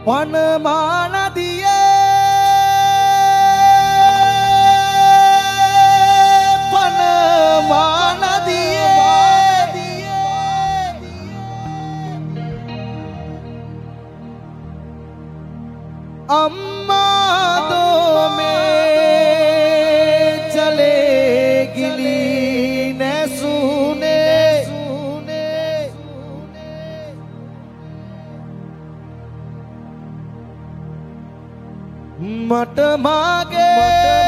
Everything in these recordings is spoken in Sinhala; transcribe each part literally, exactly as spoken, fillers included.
පනමා නදියේ පනමා නදියේ අම්මා දෝමේ චලේ ගිලි නැසුනේ මට මාගේ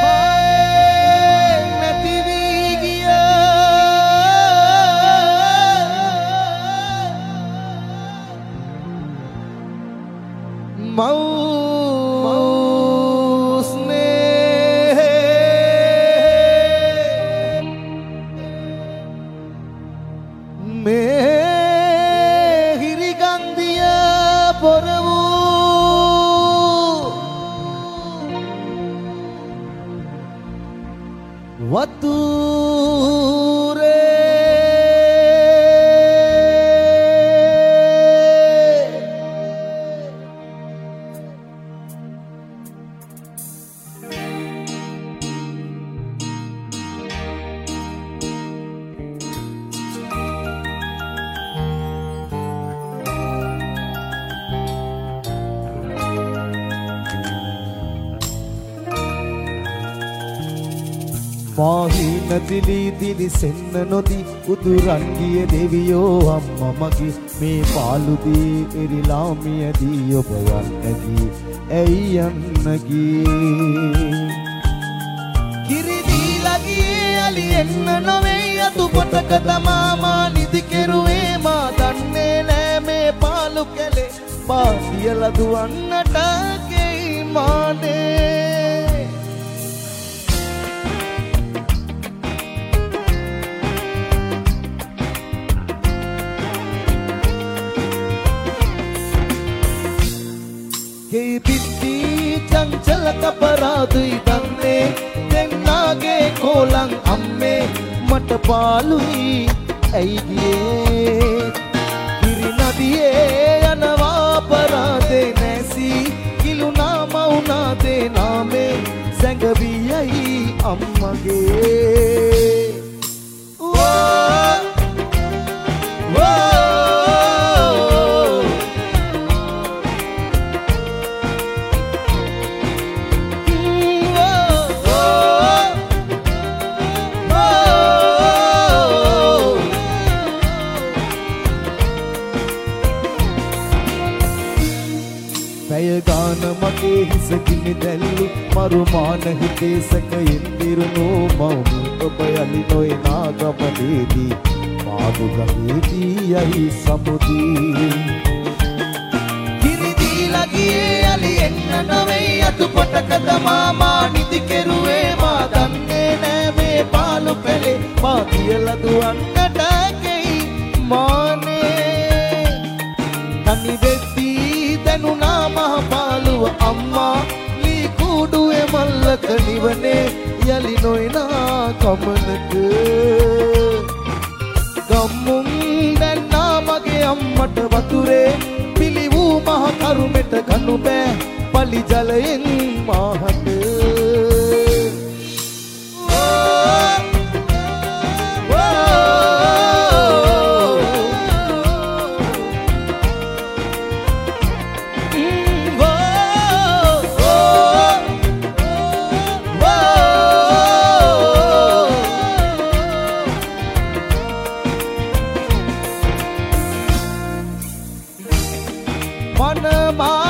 නැති වී ගිය මව් වතුරේ මාහින දිලි දිලි සෙන්න නොදී උදුරන්ගිය දෙවියෝ අම්මා මගේ මේ පාළුදී එරිලා මියදී ඔබ යන්නගී ඇයි යන්නගී කිරි දීලා ගියේ අලි එන්න නොවේ අතු පොටක තමා මා නිදි කෙරුවේ මා දන්නේ නෑ මේ පාළු කැලේ මා කියලා දුවන්නට ගෙයි මානේ ගේ පිටි චංචල කපරාදුයි දන්නේ දෙන්නාගේ කොලං අම්මේ මට පාළුයි ඇයි ගියේ කිරි නදියේ යනවා පරාදේ නැසි කිලුනා මවුනා දේ නාමේ සැඟවියයි අම්මගේ මගේ හිස කිනි දැල්ලු මරුමාන හිතේ සැකයෙන් දිරුණු මවුනි ඔබ යලි නොයනා ගමනේදී මාදු ගමේදී යයි සමුදී කිරි දීලා ගියේ යලි එන්න නොවේ අතු පොටක තමා මා නිදි කෙරුවේ මා දන්නේ නෑ මේ පාළු පෙලේ මා කියලා දුවන්නට ගෙයි මානේ තනි වෙද්දී දැනුණා මහ පාළුව අම්මා ලී කුඩුවේ මල්ලක නිවනේ යලි නොයනා කමනක ගම්මුම් දැන්නා මගේ අම්මට වතුරේ පිලි වූ මහ කරුමෙට කනු බෑ පලි ජලයෙන් මාහට මනමා